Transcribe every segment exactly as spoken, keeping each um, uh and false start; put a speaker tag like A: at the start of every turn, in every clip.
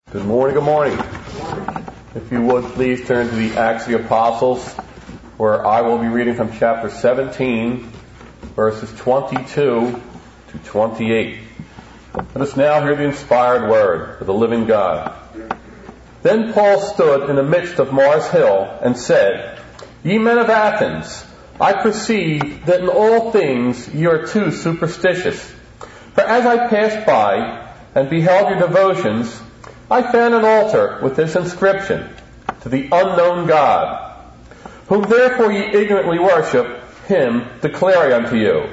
A: Good morning, good morning. If you would, please turn to the Acts of the Apostles, where I will be reading from chapter seventeen, verses twenty-two to twenty-eight. Let us now hear the inspired word of the living God. Then Paul stood in the midst of Mars Hill and said, Ye men of Athens, I perceive that in all things ye are too superstitious. For as I passed by and beheld your devotions, I found an altar with this inscription, To the unknown God, whom therefore ye ignorantly worship, him declare I unto you.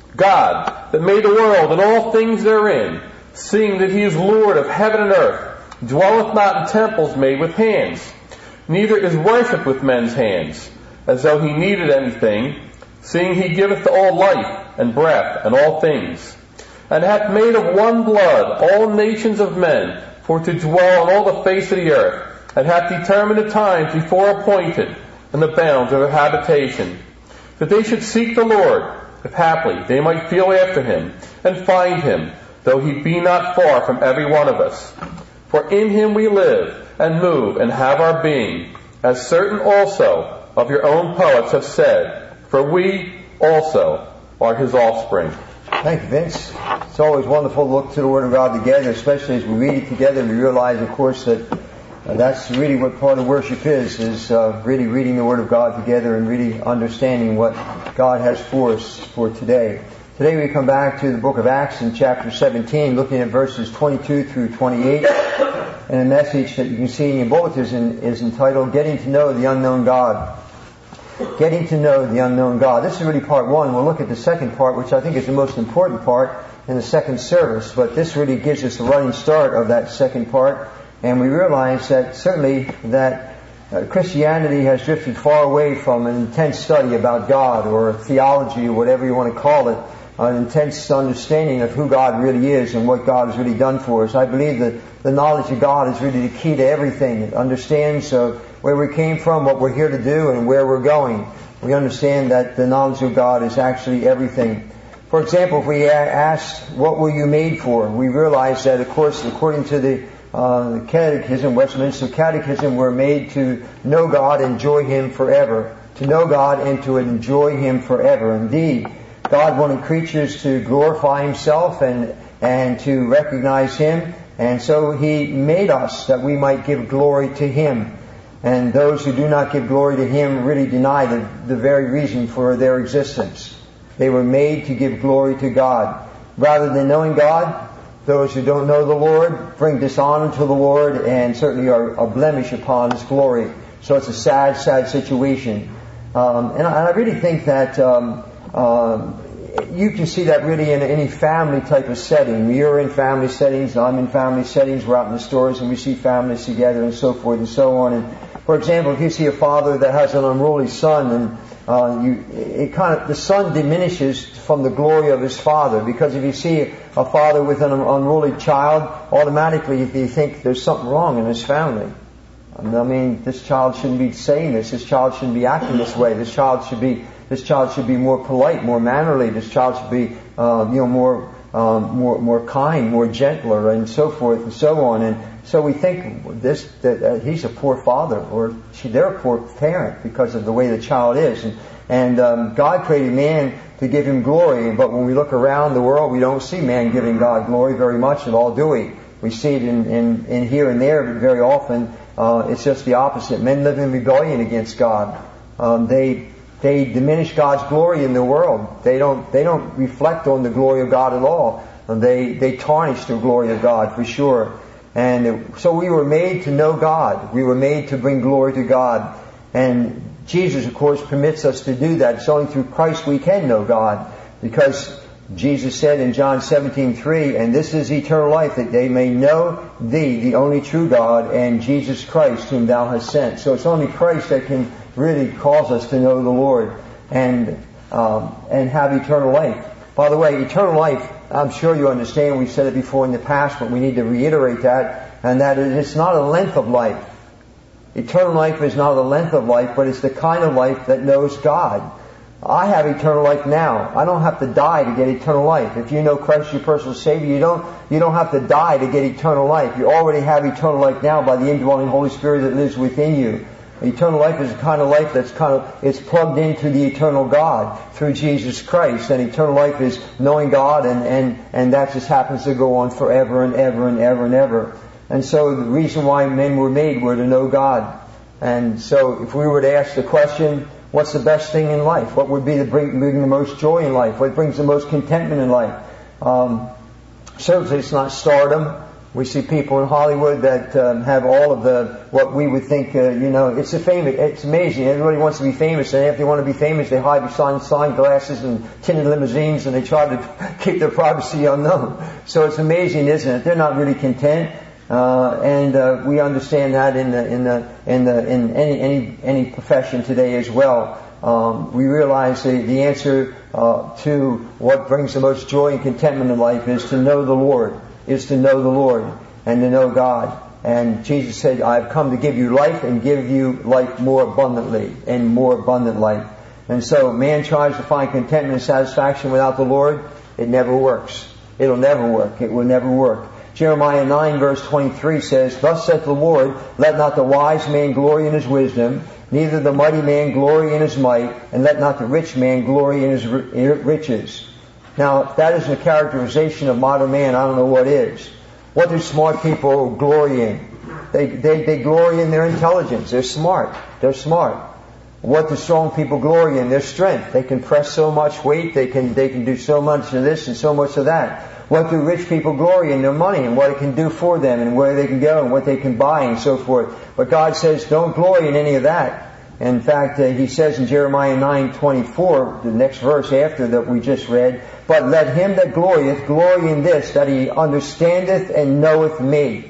A: God, that made the world and all things therein, seeing that he is Lord of heaven and earth, dwelleth not in temples made with hands, neither is worshipped with men's hands, as though he needed anything, seeing he giveth to all life and breath and all things, and hath made of one blood all nations of men, for to dwell on all the face of the earth, and hath determined the times before appointed, and the bounds of their habitation, that they should seek the Lord, if haply they might feel after him, and find him, though he be not far from every one of us. For in him we live, and move, and have our being, as certain also of your own poets have said, for we also are his offspring.
B: Thank you, Vince. It's always wonderful to look to the Word of God together, especially as we read it together and we realize, of course, that uh, that's really what part of worship is, is uh, really reading the Word of God together and really understanding what God has for us for today. Today we come back to the book of Acts in chapter seventeen, looking at verses twenty-two through twenty-eight, and a message that you can see in your bulletin is entitled, Getting to Know the Unknown God. Getting to know the unknown God. This is really part one. We'll look at the second part, which I think is the most important part in the second service. But this really gives us the running start of that second part. And we realize that certainly that uh, Christianity has drifted far away from an intense study about God or theology or whatever you want to call it, an intense understanding of who God really is and what God has really done for us. I believe that the knowledge of God is really the key to everything. It understands uh, where we came from, what we're here to do, and where we're going. We understand that the knowledge of God is actually everything. For example, if we asked, what were you made for? We realize that, of course, according to the uh, Catechism, Westminster Catechism, we're made to know God and enjoy Him forever. To know God and to enjoy Him forever. Indeed, God wanted creatures to glorify Himself and, and to recognize Him. And so He made us that we might give glory to Him. And those who do not give glory to Him really deny the, the very reason for their existence. They were made to give glory to God. Rather than knowing God, those who don't know the Lord bring dishonor to the Lord and certainly are a blemish upon His glory. So it's a sad, sad situation. Um, and, I, and I really think that um, um, you can see that really in any family type of setting. You're in family settings, I'm in family settings, we're out in the stores and we see families together and so forth and so on. And for example, if you see a father that has an unruly son, and uh, you, it kind of the son diminishes from the glory of his father, because if you see a father with an unruly child, automatically you think there's something wrong in his family. I mean, this child shouldn't be saying this. This child shouldn't be acting this way. This child should be this child should be more polite, more mannerly. This child should be uh, you know more um, more more kind, more gentler, and so forth and so on. And so we think this that uh, he's a poor father, or she, they're a poor parent because of the way the child is. And, and um, God created man to give him glory, but when we look around the world, we don't see man giving God glory very much at all, do we? We see it in, in, in here and there, but very often uh, it's just the opposite. Men live in rebellion against God. Um, they they diminish God's glory in the world. They don't they don't reflect on the glory of God at all. They they tarnish the glory of God for sure. And so we were made to know God. We were made to bring glory to God. And Jesus, of course, permits us to do that. It's only through Christ we can know God, because Jesus said in John seventeen three, and this is eternal life, that they may know Thee, the only true God, and Jesus Christ, whom Thou hast sent. So it's only Christ that can really cause us to know the Lord and um, and have eternal life. By the way, eternal life, I'm sure you understand, we've said it before in the past, but we need to reiterate that, and that it's not a length of life. Eternal life is not a length of life, but it's the kind of life that knows God. I have eternal life now. I don't have to die to get eternal life. If you know Christ your personal Savior, you don't, you don't have to die to get eternal life. You already have eternal life now by the indwelling Holy Spirit that lives within you. Eternal life is a kind of life that's kind of, it's plugged into the eternal God through Jesus Christ. And eternal life is knowing God, and, and, and that just happens to go on forever and ever and ever and ever. And so the reason why men were made were to know God. And so if we were to ask the question, what's the best thing in life? What would be the bring, bring the most joy in life? What brings the most contentment in life? Um, certainly it's not stardom. We see people in Hollywood that um, have all of the, what we would think, uh, you know, it's a famous, it's amazing. Everybody wants to be famous, and if they want to be famous, they hide behind sunglasses and tinted limousines, and they try to keep their privacy unknown. So it's amazing, isn't it? They're not really content. Uh, and uh, we understand that in the in the in the in any any any profession today as well. Um, we realize the, the answer uh, to what brings the most joy and contentment in life is to know the Lord, is to know the Lord and to know God. And Jesus said, "I've come to give you life and give you life more abundantly, and more abundant life." And so, man tries to find contentment and satisfaction without the Lord. It never works. It'll never work. It will never work. Jeremiah nine verse twenty-three says, "Thus saith the Lord, let not the wise man glory in his wisdom, neither the mighty man glory in his might, and let not the rich man glory in his riches." Now, if that isn't a characterization of modern man, I don't know what is. What do smart people glory in? They, they, they glory in their intelligence. They're smart. They're smart. What do strong people glory in? Their strength. They can press so much weight. They can, they can do so much of this and so much of that. What do rich people glory in? Their money and what it can do for them and where they can go and what they can buy and so forth. But God says, don't glory in any of that. In fact, uh, He says in Jeremiah nine twenty-four, the next verse after that we just read, "But let him that glorieth glory in this, that he understandeth and knoweth me."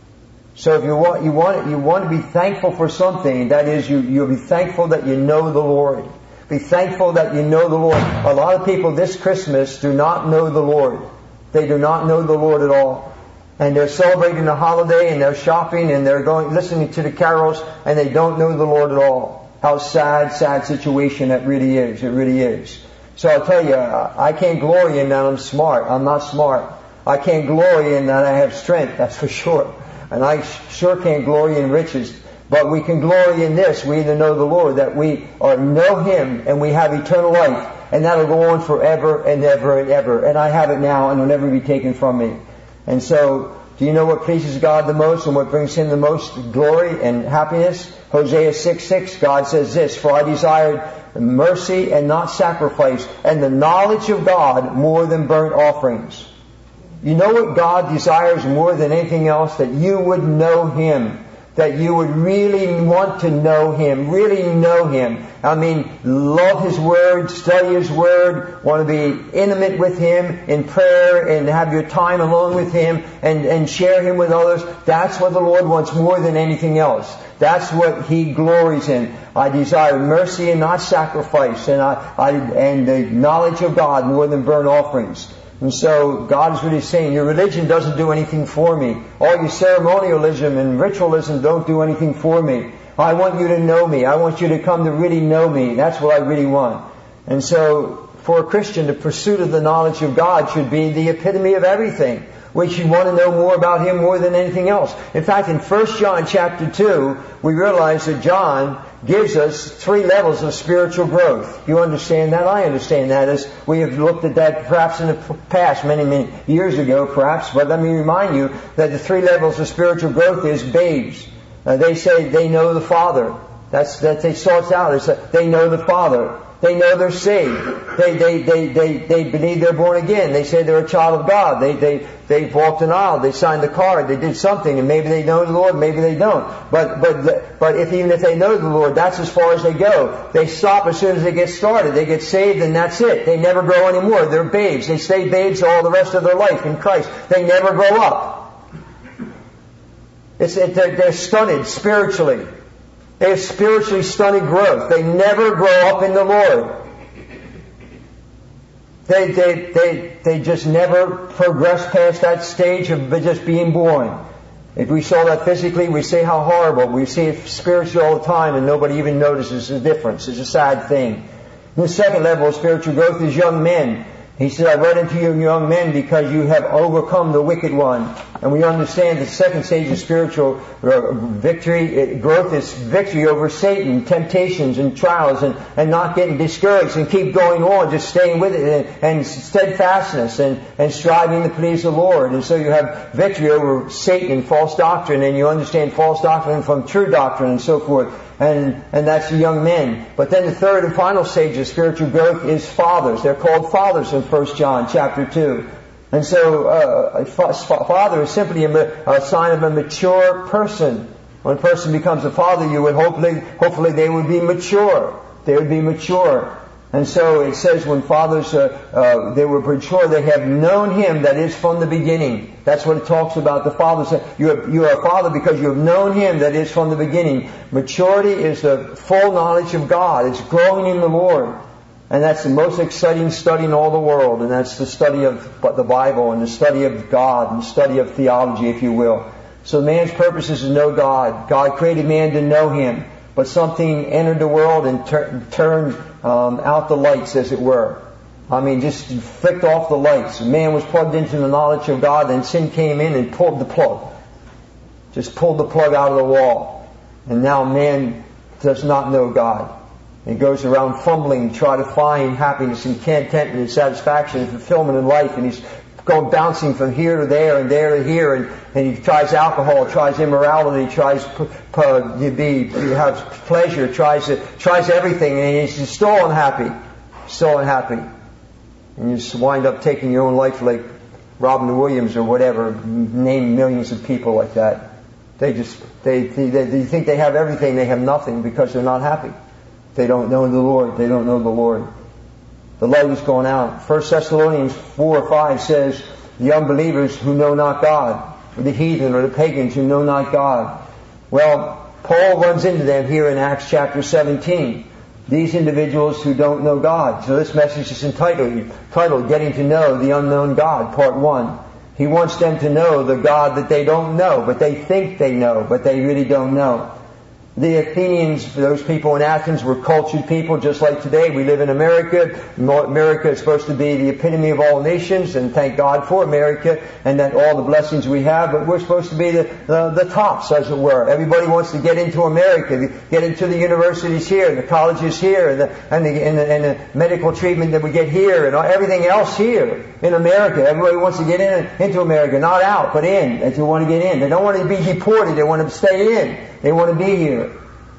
B: So if you want, you want, you want to be thankful for something, that is, you, you'll be thankful that you know the Lord. Be thankful that you know the Lord. A lot of people this Christmas do not know the Lord. They do not know the Lord at all. And they're celebrating the holiday and they're shopping and they're going, listening to the carols, and they don't know the Lord at all. How sad, sad situation that really is. It really is. So I'll tell you, I can't glory in that I'm smart. I'm not smart. I can't glory in that I have strength, that's for sure. And I sure can't glory in riches. But we can glory in this. We either know the Lord, that we are know Him and we have eternal life. And that'll go on forever and ever and ever. And I have it now and it'll never be taken from me. And so, do you know what pleases God the most and what brings Him the most glory and happiness? Hosea six six, God says this, "For I desired mercy and not sacrifice, and the knowledge of God more than burnt offerings." You know what God desires more than anything else? That you would know Him. That you would really want to know Him, really know Him. I mean, love His Word, study His Word, want to be intimate with Him in prayer and have your time alone with Him and, and share Him with others. That's what the Lord wants more than anything else. That's what He glories in. I desire mercy and not sacrifice, and I, I and the knowledge of God more than burnt offerings. And so God is really saying, your religion doesn't do anything for me. All your ceremonialism and ritualism don't do anything for me. I want you to know me. I want you to come to really know me. That's what I really want. And so for a Christian, the pursuit of the knowledge of God should be the epitome of everything. We should want to know more about Him more than anything else. In fact, in First John chapter two, we realize that John gives us three levels of spiritual growth. You understand that? I understand that, as we have looked at that perhaps in the past, many, many years ago perhaps. But let me remind you that the three levels of spiritual growth is babes. Uh, they say they know the Father. That's that they sort out. It's a, they know the Father. They know they're saved. They, they, they, they, they believe they're born again. They say they're a child of God. They, they, they've walked an aisle. They signed the card. They did something, and maybe they know the Lord, maybe they don't. But, but, but if even if they know the Lord, that's as far as they go. They stop as soon as they get started. They get saved, and that's it. They never grow anymore. They're babes. They stay babes all the rest of their life in Christ. They never grow up. It's, it, they're, they're stunted spiritually. They have spiritually stunted growth. They never grow up in the Lord. They, they, they, they just never progress past that stage of just being born. If we saw that physically, we say how horrible. We see it spiritually all the time and nobody even notices the difference. It's a sad thing. The second level of spiritual growth is young men. He said, I write unto you young men because you have overcome the wicked one. And we understand the second stage of spiritual victory, growth is victory over Satan, temptations and trials, and, and not getting discouraged and keep going on, just staying with it, and, and steadfastness and, and striving to please the Lord. And so you have victory over Satan and false doctrine, and you understand false doctrine from true doctrine and so forth. And, and that's the young men. But then the third and final stage of spiritual growth is fathers. They're called fathers in First John chapter two. And so, uh, a father is simply a, a sign of a mature person. When a person becomes a father, you would hopefully, hopefully they would be mature. They would be mature. And so it says when fathers, uh, uh, they were mature, they have known Him that is from the beginning. That's what it talks about. The Father said, you are, you are a father because you have known Him that is from the beginning. Maturity is the full knowledge of God. It's growing in the Lord. And that's the most exciting study in all the world. And that's the study of the Bible and the study of God and the study of theology, if you will. So man's purpose is to know God. God created man to know Him. But something entered the world and tur- turned um, out the lights, as it were. I mean, just flicked off the lights. Man was plugged into the knowledge of God, and sin came in and pulled the plug. Just pulled the plug out of the wall. And now man does not know God. He goes around fumbling to try to find happiness and contentment and satisfaction and fulfillment in life. And he's going bouncing from here to there and there to here. And, and he tries alcohol, tries immorality, tries p- p- to be, to have pleasure, tries to, tries everything. And he's still unhappy. Still unhappy. And you just wind up taking your own life like Robin Williams or whatever. Name millions of people like that. They just, they, they, they think they have everything. They have nothing because they're not happy. They don't know the Lord. They don't know the Lord. The light is going out. First Thessalonians four or five says, the unbelievers who know not God, or the heathen or the pagans who know not God. Well, Paul runs into them here in Acts chapter seventeen. These individuals who don't know God. So this message is entitled, titled Getting to Know the Unknown God, Part one. He wants them to know the God that they don't know, but they think they know, but they really don't know. The Athenians, those people in Athens, were cultured people just like today. We live in America. America is supposed to be the epitome of all nations, and thank God for America and that all the blessings we have. But we're supposed to be the, the, the tops, as it were. Everybody wants to get into America, get into the universities here, the colleges here, and the, and the, and the, and the medical treatment that we get here, and everything else here in America. Everybody wants to get in into America, not out, but in. They want to get in. They don't want to be deported. They want to stay in. They want to be here.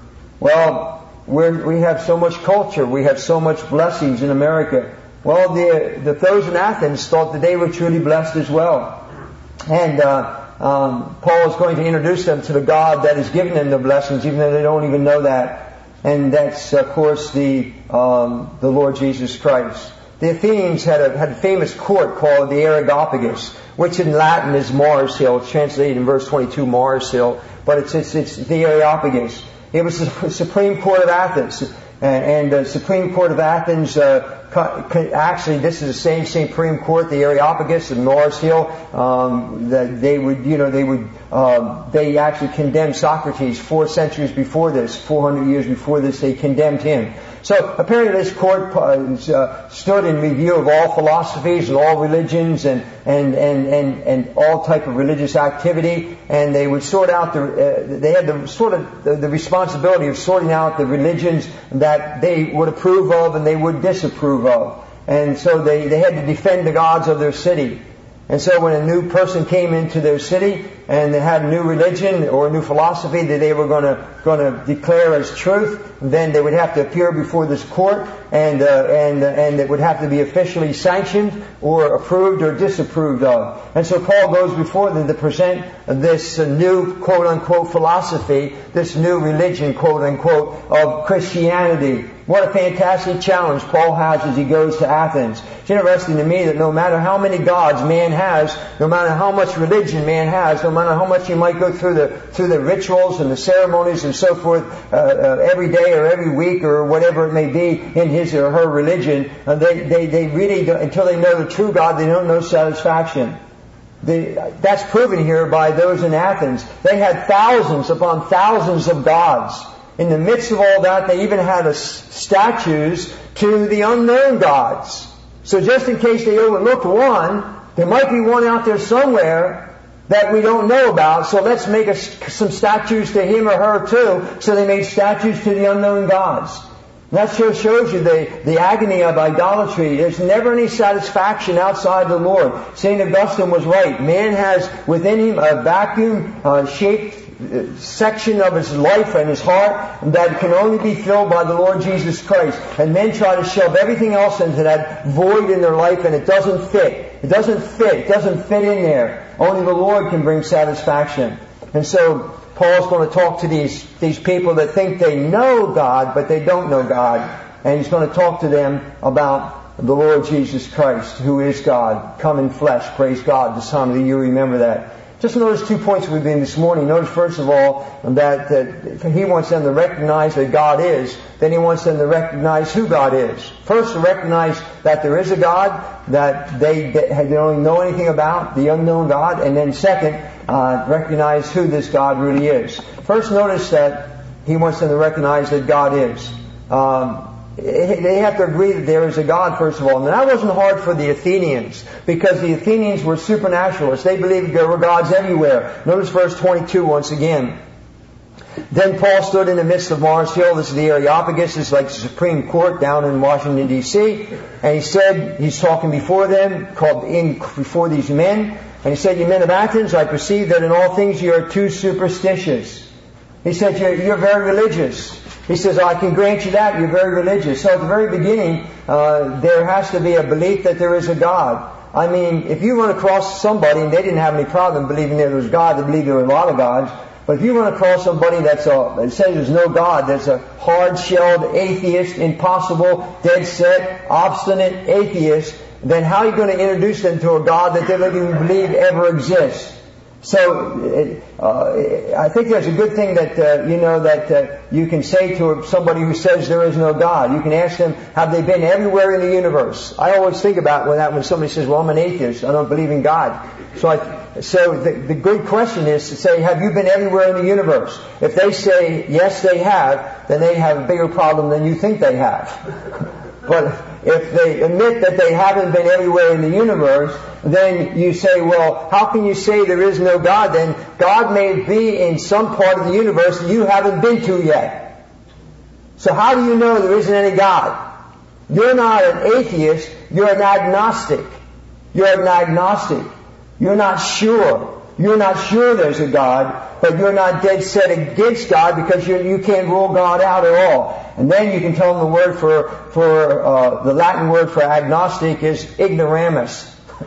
B: Well, we're, we have so much culture. We have so much blessings in America. Well, the, the those in Athens thought that they were truly blessed as well. And uh, um, Paul is going to introduce them to the God that has given them the blessings, even though they don't even know that. And that's, of course, the um, the Lord Jesus Christ. The Athenians had a, had a famous court called the Areopagus, which in Latin is Mars Hill. It's translated in verse twenty-two, Mars Hill. But it's, it's, it's the Areopagus. It was the Supreme Court of Athens. And the Supreme Court of Athens, uh, actually, this is the same Supreme Court, the Areopagus in Mars Hill. Um, that they would, you know, they would, uh, they actually condemned Socrates four centuries before this, four hundred years before this, they condemned him. So apparently this court uh, stood in review of all philosophies and all religions and and and and, and all type of religious activity, and they would sort out the. Uh, they had the sort of the, the responsibility of sorting out the religions that they would approve of and they would disapprove of, and so they they had to defend the gods of their city. And so when a new person came into their city and they had a new religion or a new philosophy that they were going to going to declare as truth, then they would have to appear before this court, and uh, and uh, and it would have to be officially sanctioned or approved or disapproved of. And so Paul goes before them to present this uh, new quote unquote philosophy, this new religion quote unquote of Christianity. What a fantastic challenge Paul has as he goes to Athens. It's interesting to me that no matter how many gods man has, no matter how much religion man has, no matter how much he might go through the through the rituals and the ceremonies and so forth uh, uh, every day or every week or whatever it may be in his or her religion, uh, they, they, they really, don't, until they know the true God, they don't know satisfaction. The, that's proven here by those in Athens. They had thousands upon thousands of gods. In the midst of all that, they even had a, statues to the unknown gods. So just in case they overlooked one, there might be one out there somewhere that we don't know about, so let's make a, some statues to him or her too. So they made statues to the unknown gods. And that just shows you the, the agony of idolatry. There's never any satisfaction outside the Lord. Saint Augustine was right. Man has within him a vacuum-shaped uh, section of his life and his heart that can only be filled by the Lord Jesus Christ. And men try to shove everything else into that void in their life, and it doesn't fit. It doesn't fit. It doesn't fit in there. Only the Lord can bring satisfaction. And so Paul's going to talk to these, these people that think they know God, but they don't know God. And he's going to talk to them about the Lord Jesus Christ, who is God, come in flesh. Praise God. This time of the year, remember that. Just notice two points we've been this morning. Notice first of all that, that he wants them to recognize that God is. Then he wants them to recognize who God is. First, to recognize that there is a God that they, they don't know anything about, the unknown God. And then second, uh, recognize who this God really is. First, notice that he wants them to recognize that God is. Um, They have to agree that there is a God, first of all. And that wasn't hard for the Athenians, because the Athenians were supernaturalists. They believed there were gods everywhere. Notice verse twenty-two once again. Then Paul stood in the midst of Mars Hill. This is the Areopagus. This is like the Supreme Court down in Washington, D C And he said, he's talking before them, called in before these men. And he said, "You men of Athens, I perceive that in all things you are too superstitious." He said, you're, you're very religious. He says, I can grant you that, you're very religious. So at the very beginning, uh, there has to be a belief that there is a God. I mean, if you run across somebody, and they didn't have any problem believing there was God, they believed there were a lot of gods, but if you run across somebody that's a, that says there's no God, that's a hard-shelled atheist, impossible, dead-set, obstinate atheist, then how are you going to introduce them to a God that they don't even believe ever exists? So, uh, I think there's a good thing that, uh, you know, that uh, you can say to somebody who says there is no God. You can ask them, have they been everywhere in the universe? I always think about when that when somebody says, well, I'm an atheist, I don't believe in God. So I, so the, the good question is to say, have you been everywhere in the universe? If they say, yes, they have, then they have a bigger problem than you think they have. But if they admit that they haven't been everywhere in the universe, then you say, well, how can you say there is no God? Then God may be in some part of the universe that you haven't been to yet. So how do you know there isn't any God? You're not an atheist, you're an agnostic. You're an agnostic. You're not sure. You're not sure there's a God, but you're not dead set against God because you you can't rule God out at all. And then you can tell them the word for for uh, the Latin word for agnostic is ignoramus.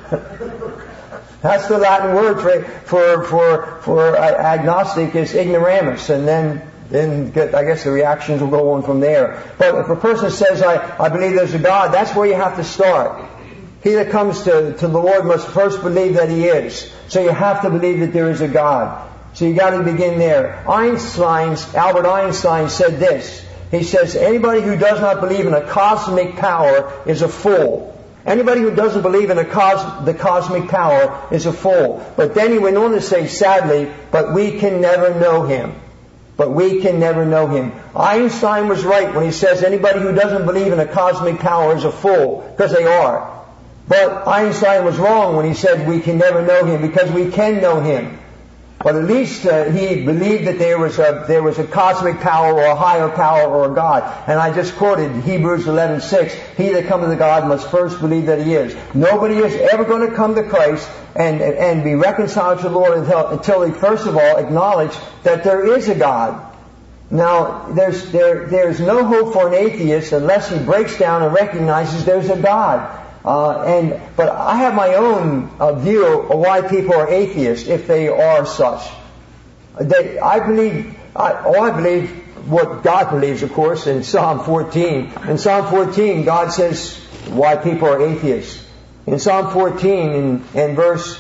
B: That's the Latin word for for for for agnostic is ignoramus, and then then get, I guess the reactions will go on from there. But if a person says I I believe there's a God, that's where you have to start. He that comes to, to the Lord must first believe that He is. So you have to believe that there is a God. So you got to begin there. Einstein's, Albert Einstein said this. He says, anybody who does not believe in a cosmic power is a fool. Anybody who doesn't believe in a cos- the cosmic power is a fool. But then he went on to say, sadly, but we can never know Him. But we can never know Him. Einstein was right when he says anybody who doesn't believe in a cosmic power is a fool, because they are. But Einstein was wrong when he said we can never know Him, because we can know Him. But at least uh, he believed that there was a there was a cosmic power or a higher power or a God. And I just quoted Hebrews eleven six. He that cometh to God must first believe that He is. Nobody is ever going to come to Christ and and be reconciled to the Lord until, until they first of all acknowledge that there is a God. Now, there's there there's no hope for an atheist unless he breaks down and recognizes there's a God. Uh, and but I have my own uh, view of why people are atheists, if they are such. They, I believe, I, oh, I believe what God believes, of course, in Psalm fourteen. In Psalm fourteen, God says why people are atheists. In Psalm fourteen, in, in verse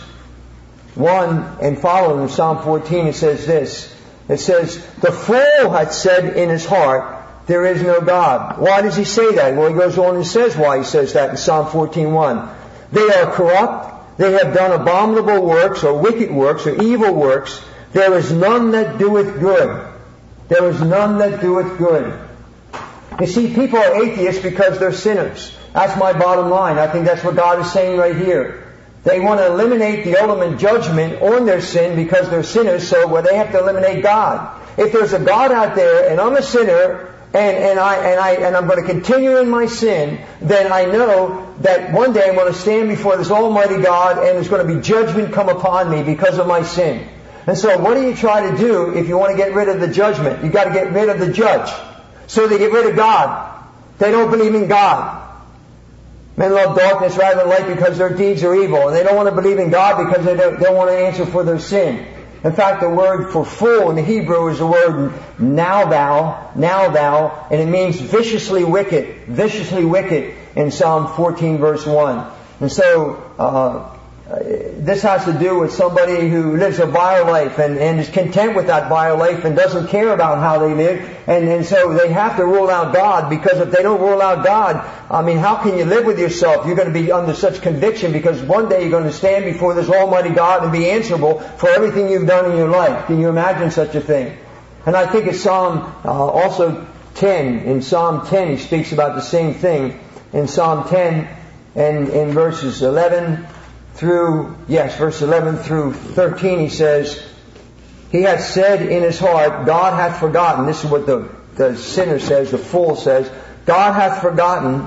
B: one and following, in Psalm fourteen, it says this. It says, the fool hath said in his heart, there is no God. Why does he say that? Well, he goes on and says why he says that in Psalm fourteen one. They are corrupt. They have done abominable works or wicked works or evil works. There is none that doeth good. There is none that doeth good. You see, people are atheists because they're sinners. That's my bottom line. I think that's what God is saying right here. They want to eliminate the ultimate judgment on their sin because they're sinners, so well, they have to eliminate God. If there's a God out there and I'm a sinner, and, and I and I and I'm going to continue in my sin, then I know that one day I'm going to stand before this Almighty God and there's going to be judgment come upon me because of my sin. And so what do you try to do if you want to get rid of the judgment? You've got to get rid of the judge. So they get rid of God. They don't believe in God. Men love darkness rather than light because their deeds are evil. And they don't want to believe in God because they don't, don't want to answer for their sin. In fact, the word for fool in the Hebrew is the word now thou, now thou, and it means viciously wicked, viciously wicked in Psalm fourteen verse one. And so, uh, this has to do with somebody who lives a vile life and, and is content with that vile life and doesn't care about how they live. And, and so they have to rule out God, because if they don't rule out God, I mean, how can you live with yourself? You're going to be under such conviction, because one day you're going to stand before this Almighty God and be answerable for everything you've done in your life. Can you imagine such a thing? And I think it's Psalm uh, also ten. In Psalm ten, he speaks about the same thing. In Psalm ten and in verses eleven through, yes, verse eleven through thirteen, he says, he hath said in his heart, God hath forgotten. This is what the, the sinner says, the fool says. God hath forgotten.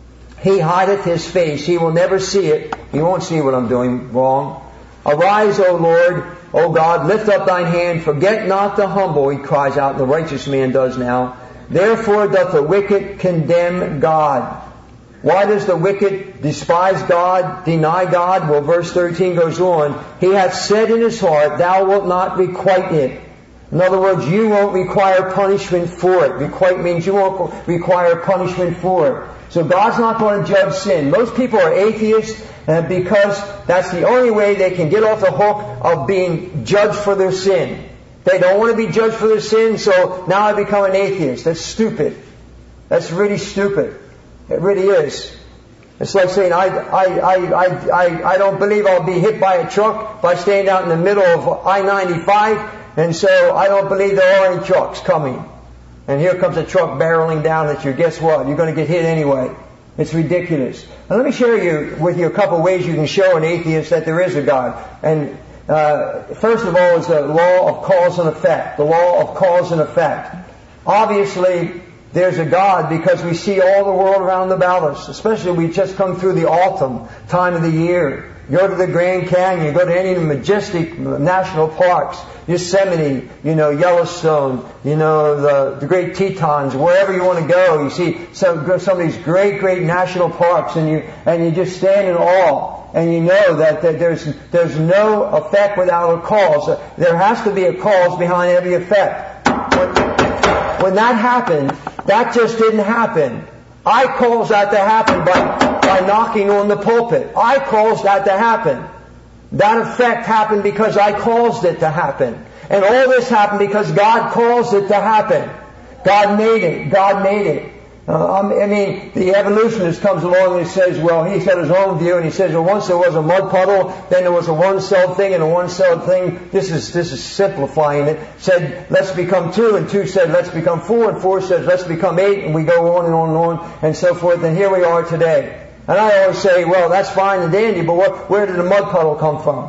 B: He hideth his face. He will never see it. He won't see what I'm doing wrong. Arise, O Lord, O God, lift up thine hand. Forget not the humble, he cries out. The righteous man does now. Therefore doth the wicked condemn God. Why does the wicked despise God, deny God? Well, verse thirteen goes on. He hath said in his heart, thou wilt not requite it. In other words, you won't require punishment for it. Requite means you won't require punishment for it. So God's not going to judge sin. Most people are atheists uh, because that's the only way they can get off the hook of being judged for their sin. They don't want to be judged for their sin, so now I become an atheist. That's stupid. That's really stupid. It really is. It's like saying, I, I, I, I, I don't believe I'll be hit by a truck by staying out in the middle of I ninety-five, and so I don't believe there are any trucks coming. And here comes a truck barreling down at you. Guess what? You're going to get hit anyway. It's ridiculous. Now let me share you with you a couple ways you can show an atheist that there is a God. And uh, first of all is the law of cause and effect. The law of cause and effect. Obviously, there's a God because we see all the world around about us. Especially we just come through the autumn time of the year. Go to the Grand Canyon, go to any of the majestic national parks, Yosemite, you know, Yellowstone, you know, the, the Great Tetons, wherever you want to go. You see some, some of these great, great national parks, and you and you just stand in awe, and you know that, that there's there's no effect without a cause. There has to be a cause behind every effect. When, when that happened, that just didn't happen. I caused that to happen by by knocking on the pulpit. I caused that to happen. That effect happened because I caused it to happen. And all this happened because God caused it to happen. God made it. God made it. Uh, I mean, the evolutionist comes along and he says, well, he's got his own view, and he says, well, once there was a mud puddle, then there was a one-celled thing, and a one-celled thing, this is this is simplifying it, said, let's become two, and two said, let's become four, and four says, let's become eight, and we go on and on and on, and so forth, and here we are today. And I always say, well, that's fine and dandy, but what, where did the mud puddle come from?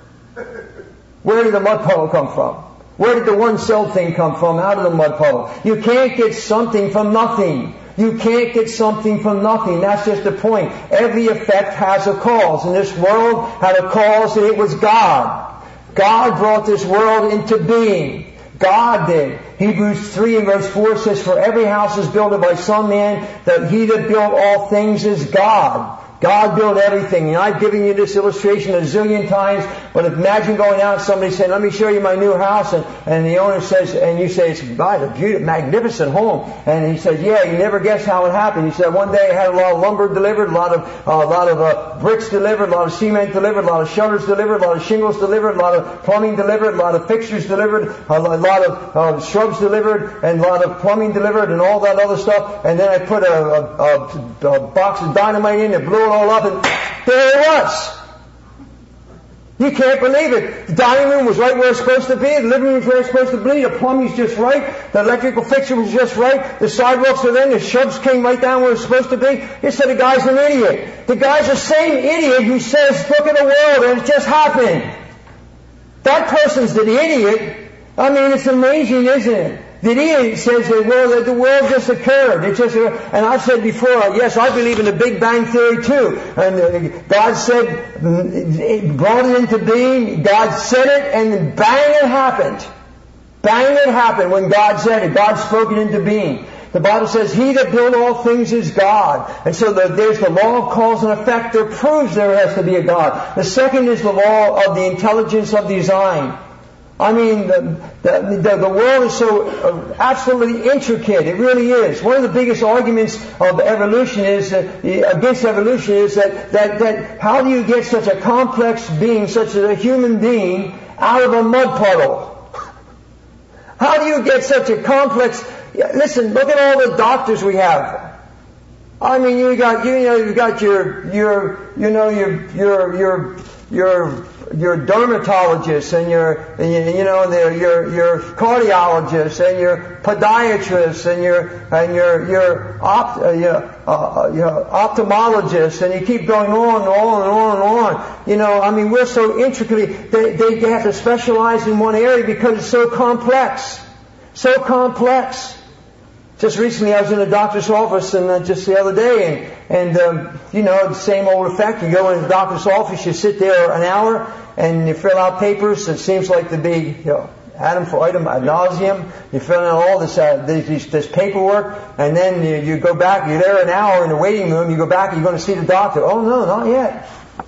B: Where did the mud puddle come from? Where did the one-celled thing come from out of the mud puddle? You can't get something from nothing. You can't get something from nothing. That's just the point. Every effect has a cause. And this world had a cause, and it was God. God brought this world into being. God did. Hebrews three and verse four says, for every house is built by some man, that he that built all things is God. God built everything. And I've given you this illustration a zillion times, but imagine going out and somebody saying, let me show you my new house, and, and the owner says, and you say, it's a beautiful, magnificent home. And he says, yeah, you never guess how it happened. He said, one day I had a lot of lumber delivered, a lot of, uh, a lot of uh, bricks delivered, a lot of cement delivered, a lot of shutters delivered, a lot of shingles delivered, a lot of plumbing delivered, a lot of fixtures delivered, a lot of uh, shrubs delivered, and a lot of plumbing delivered, and all that other stuff. And then I put a, a, a, a box of dynamite in and blew it all up, and there it was. You can't believe it. The dining room was right where it's supposed to be. The living room was where it's supposed to be. The plumbing's just right. The electrical fixture was just right. The sidewalks are in. The shrubs came right down where it's supposed to be. You said the guy's an idiot. The guy's the same idiot who says, look at the world and it just happened. That person's the idiot. I mean, it's amazing, isn't it? The idiot says that, well, that the world just occurred. It just, and I've said before, yes, I believe in the Big Bang Theory too. And God said, it brought it into being. God said it, and bang, it happened. Bang, it happened when God said it. God spoke it into being. The Bible says, he that built all things is God. And so the, there's the law of cause and effect that proves there has to be a God. The second is the law of the intelligence of design. I mean, the, the, the, the world is so uh, absolutely intricate. It really is. One of the biggest arguments of evolution is, uh, against evolution is that, that, that how do you get such a complex being, such a human being, out of a mud puddle? How do you get such a complex... Listen, look at all the doctors we have. I mean, you got, you know, you got your, your, you know, your, your, your, your, your dermatologists and your, you know, your, your cardiologists and your podiatrists and your, and your, your, opt, uh, your, uh, your ophthalmologists, and you keep going on and on and on and on. You know, I mean, we're so intricately, they, they have to specialize in one area because it's so complex. So complex. Just recently I was in a doctor's office, and uh, just the other day, and, and um, you know, the same old effect. You go into the doctor's office, you sit there an hour, and you fill out papers. It seems like to be, you know, item for item ad nauseum. You fill out all this, uh, this, this paperwork, and then you, you go back. You're there an hour in the waiting room. You go back, and you're going to see the doctor. Oh no, not yet.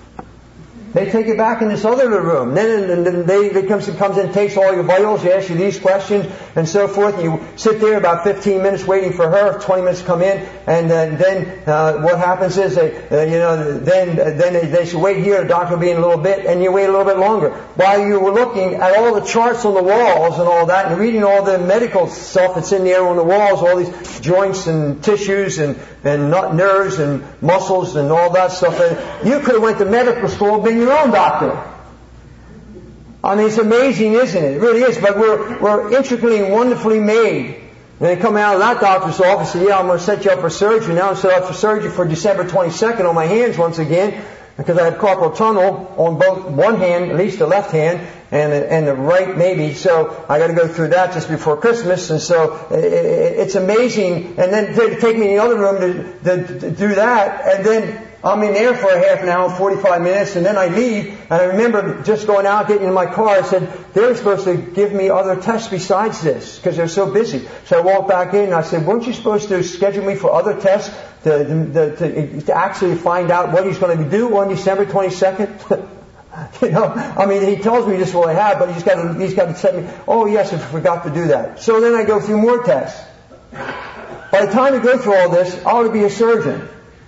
B: They take you back in this other room. Then, and then they, they comes, comes in, takes all your vitals, they ask you these questions, and so forth. And you sit there about fifteen minutes waiting for her. twenty minutes to come in, and uh, then uh, what happens is, they, uh, you know, then then they, they say, wait here. The doctor will be in a little bit, and you wait a little bit longer while you were looking at all the charts on the walls and all that, and reading all the medical stuff that's in there on the walls, all these joints and tissues and and nerves and muscles and all that stuff. And you could have went to medical school, been your own doctor. I mean, it's amazing, isn't it? It really is. But we're we're intricately and wonderfully made. And they come out of that doctor's office and say, yeah, I'm going to set you up for surgery. Now I'm set up for surgery for December twenty-second on my hands once again, because I have carpal tunnel on both one hand, at least the left hand, and and the right maybe. So I got to go through that just before Christmas. And so it's amazing. And then they take me in the other room to, to, to do that, and then I'm in there for a half an hour, forty-five minutes, and then I leave. And I remember just going out, getting in my car. I said, they're supposed to give me other tests besides this, because they're so busy. So I walked back in and I said, weren't you supposed to schedule me for other tests to, to, to, to actually find out what he's going to do on December twenty-second? You know, I mean, he tells me this is what I have, but he's got to, he's got to set me, oh yes, I forgot to do that. So then I go through more tests. By the time you go through all this, I ought to be a surgeon.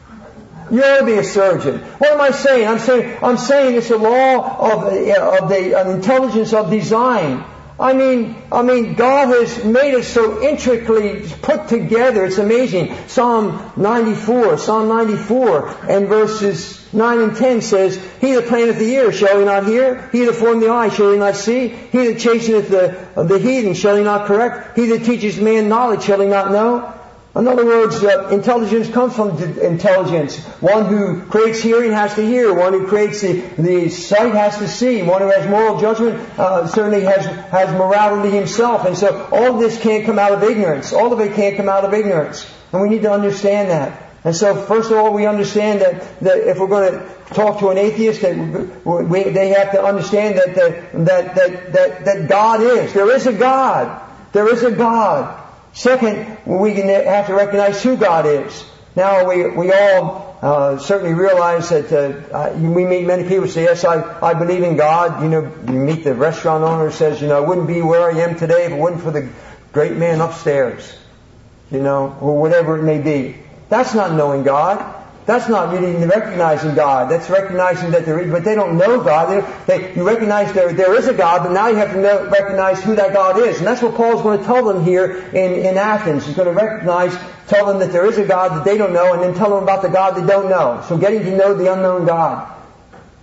B: You ought to be a surgeon. What am I saying? I'm saying I'm saying it's a law of uh, of the of intelligence of design. I mean, I mean, God has made us so intricately put together. It's amazing. Psalm ninety-four, Psalm ninety-four, and verses nine and ten says, he that planteth the ear, shall he not hear? He that formed the eye, shall he not see? He that chasteneth the the heathen, shall he not correct? He that teaches man knowledge, shall he not know? In other words, uh, intelligence comes from d- intelligence. One who creates hearing has to hear. One who creates the, the sight has to see. One who has moral judgment uh, certainly has, has morality himself. And so all of this can't come out of ignorance. All of it can't come out of ignorance. And we need to understand that. And so first of all, we understand that, that if we're going to talk to an atheist, that we, they have to understand that, that, that, that, that, that God is. There is a God. There is a God. Second, we can have to recognize who God is. Now, we we all uh, certainly realize that uh, we meet many people who say, yes, I, I believe in God. You know, you meet the restaurant owner who says, you know, I wouldn't be where I am today if it wasn't for the great man upstairs. You know, or whatever it may be. That's not knowing God. That's not really recognizing God. That's recognizing that there is, but they don't know God. They, they, you recognize there there is a God, but now you have to know, recognize who that God is. And that's what Paul's going to tell them here in, in Athens. He's going to recognize, tell them that there is a God that they don't know, and then tell them about the God they don't know. So getting to know the unknown God.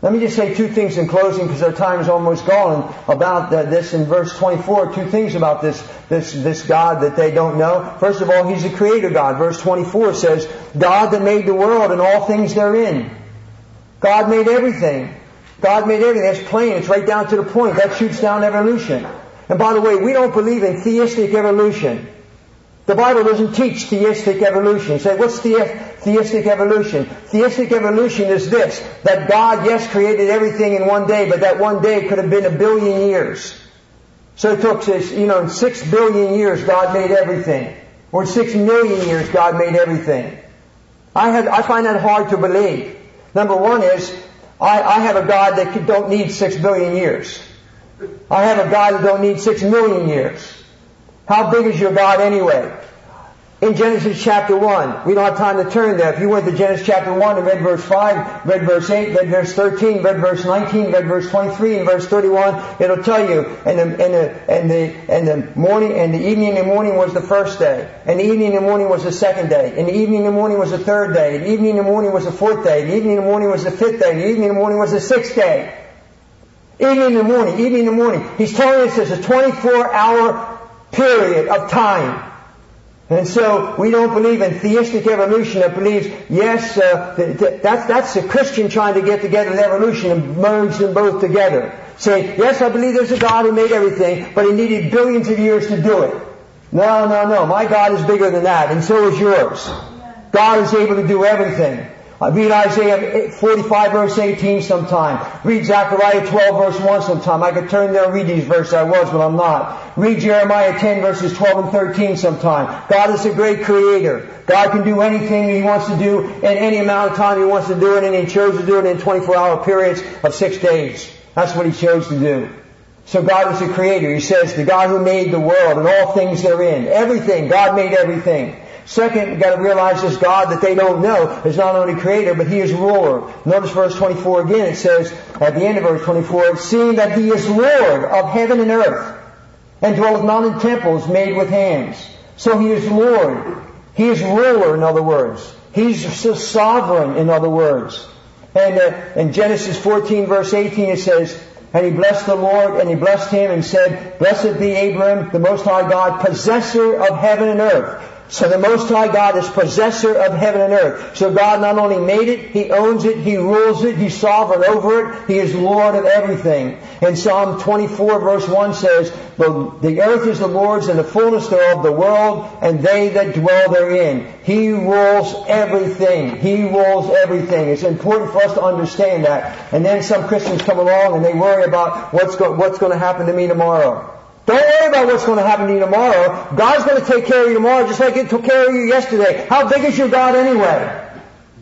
B: Let me just say two things in closing because our time is almost gone about this in verse twenty-four. Two things about this, this, this God that they don't know. First of all, He's the Creator God. Verse twenty-four says, God that made the world and all things therein. God made everything. God made everything. That's plain. It's right down to the point. That shoots down evolution. And by the way, we don't believe in theistic evolution. The Bible doesn't teach theistic evolution. You say, what's the theistic evolution? Theistic evolution is this, that God, yes, created everything in one day, but that one day could have been a billion years. So it took, you know, in six billion years, God made everything. Or in six million years, God made everything. I have, I find that hard to believe. Number one is, I, I have a God that don't need six billion years. I have a God that don't need six million years. How big is your God anyway? In Genesis chapter one, we don't have time to turn there. If you went to Genesis chapter one and read verse five, read verse eight, read verse thirteen, read verse nineteen, read verse twenty-three, and verse thirty-one, it'll tell you, and the, and the, and the, and the morning, and the evening and the morning was the first day, and the evening and the morning was the second day, and the evening and the morning was the third day, and the evening and the morning was the fourth day, and the evening and the morning was the fifth day, and the evening and the morning was the sixth day. Evening in the morning, evening in the morning. He's telling us there's a twenty-four hour period of time. And so we don't believe in theistic evolution that believes, yes, uh, th- th- that's, that's a Christian trying to get together with evolution and merge them both together. Say, yes, I believe there's a God who made everything, but He needed billions of years to do it. No, no, no. My God is bigger than that, and so is yours. God is able to do everything. I read Isaiah forty-five verse eighteen sometime. Read Zechariah twelve verse one sometime. I could turn there and read these verses. I was, but I'm not. Read Jeremiah ten verses twelve and thirteen sometime. God is a great creator. God can do anything He wants to do in any amount of time He wants to do it, and He chose to do it in twenty-four hour periods of six days. That's what He chose to do. So God is the creator. He says, the God who made the world and all things therein. Everything. God made everything. Second, you've got to realize this God that they don't know is not only creator, but He is ruler. Notice verse twenty-four again. It says, at the end of verse twenty-four, seeing that He is Lord of heaven and earth, and dwelleth not in temples made with hands. So He is Lord. He is ruler, in other words. He's sovereign, in other words. And uh, in Genesis fourteen verse eighteen it says, and he blessed the Lord, and he blessed him, and said, blessed be Abram, the Most High God, possessor of heaven and earth. So the Most High God is possessor of heaven and earth. So God not only made it, He owns it, He rules it, He's sovereign over it, He is Lord of everything. And Psalm twenty-four verse one says, the, the earth is the Lord's and the fullness thereof, the world, and they that dwell therein. He rules everything. He rules everything. It's important for us to understand that. And then some Christians come along and they worry about what's, go, what's going to happen to me tomorrow. Don't worry about what's going to happen to you tomorrow. God's going to take care of you tomorrow just like He took care of you yesterday. How big is your God anyway?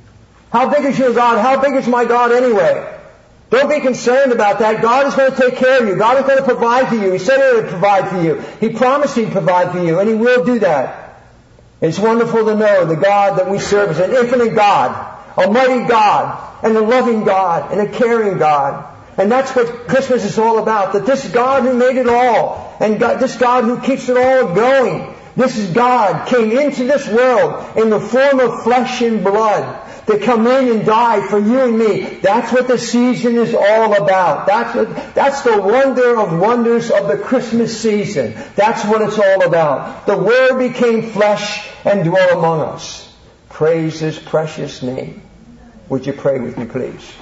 B: How big is your God? How big is my God anyway? Don't be concerned about that. God is going to take care of you. God is going to provide for you. He said He would provide for you. He promised He'd provide for you, and He will do that. It's wonderful to know the God that we serve is an infinite God, a mighty God, and a loving God, and a caring God. And that's what Christmas is all about. That this God who made it all, and God, this God who keeps it all going, this is God came into this world in the form of flesh and blood to come in and die for you and me. That's what the season is all about. That's what, that's the wonder of wonders of the Christmas season. That's what it's all about. The Word became flesh and dwelt among us. Praise His precious name. Would you pray with me, please?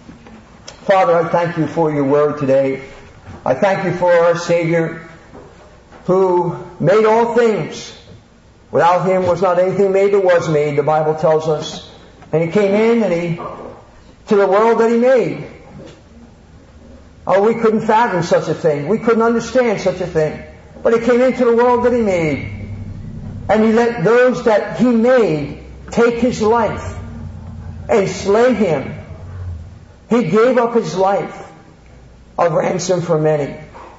B: Father, I thank You for Your Word today. I thank You for our Savior who made all things. Without Him was not anything made that was made, the Bible tells us. And He came in and He, to the world that He made. Oh, we couldn't fathom such a thing. We couldn't understand such a thing. But He came into the world that He made. And He let those that He made take His life and slay Him. He gave up His life a ransom for many.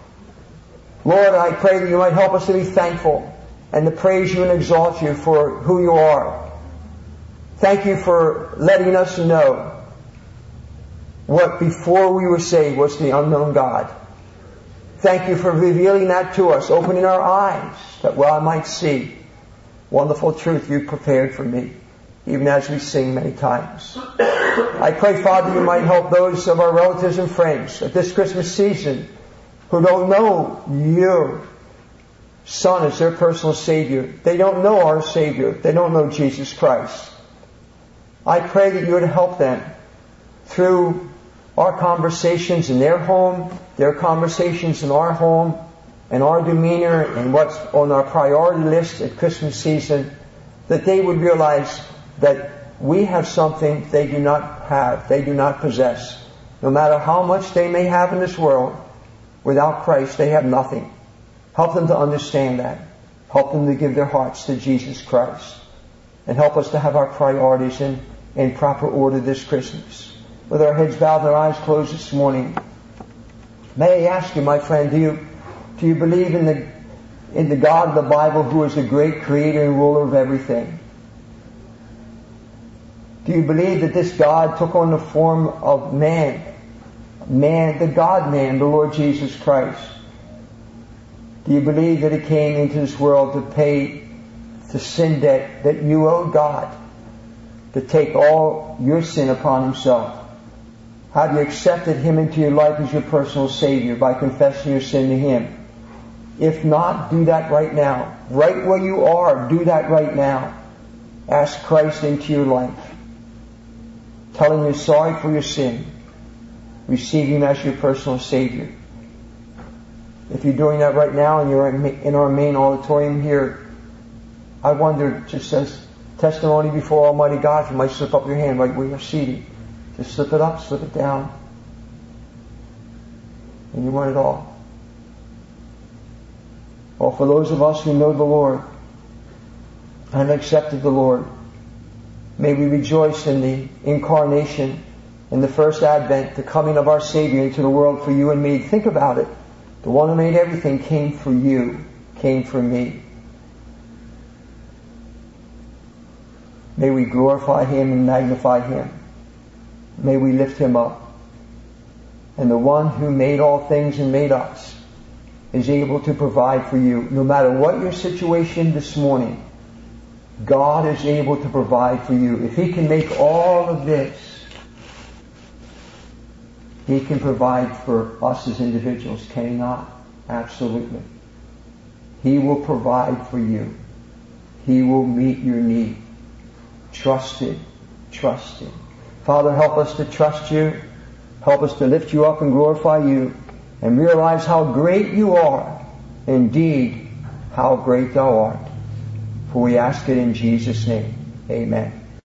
B: Lord, I pray that You might help us to be thankful and to praise You and exalt You for who You are. Thank You for letting us know what before we were saved was the unknown God. Thank You for revealing that to us, opening our eyes that well I might see wonderful truth You prepared for me. even as we sing many times. I pray, Father, you might help those of our relatives and friends at this Christmas season who don't know your Son as their personal Savior. They don't know our Savior. They don't know Jesus Christ. I pray that you would help them through our conversations in their home, their conversations in our home, and our demeanor and what's on our priority list at Christmas season, that they would realize that we have something they do not have, they do not possess. No matter how much they may have in this world, without Christ they have nothing. Help them to understand that. Help them to give their hearts to Jesus Christ. And help us to have our priorities in, in proper order this Christmas. With our heads bowed and our eyes closed this morning, may I ask you, my friend, do you, do you believe in the, in the God of the Bible who is the great creator and ruler of everything? Do you believe that this God took on the form of man? Man, the God-man, the Lord Jesus Christ. Do you believe that He came into this world to pay the sin debt that you owed God? To take all your sin upon Himself? Have you accepted Him into your life as your personal Savior by confessing your sin to Him? If not, do that right now. Right where you are, do that right now. Ask Christ into your life. Tell Him you're sorry for your sin. Receive Him as your personal Savior. If you're doing that right now and you're in our main auditorium here, I wonder, just as testimony before Almighty God, if you might slip up your hand right where you're seated. Just slip it up, slip it down. And you want it all. Or for those of us who know the Lord and accepted the Lord, may we rejoice in the incarnation, in the first advent, the coming of our Savior into the world for you and me. Think about it. The one who made everything came for you, came for me. May we glorify Him and magnify Him. May we lift Him up. And the one who made all things and made us is able to provide for you. No matter what your situation this morning, God is able to provide for you. If He can make all of this, He can provide for us as individuals, can He not? Absolutely. He will provide for you. He will meet your need. Trust Him. Trust Him. Father, help us to trust You. Help us to lift You up and glorify You and realize how great You are. Indeed, how great Thou art. For we ask it in Jesus' name. Amen.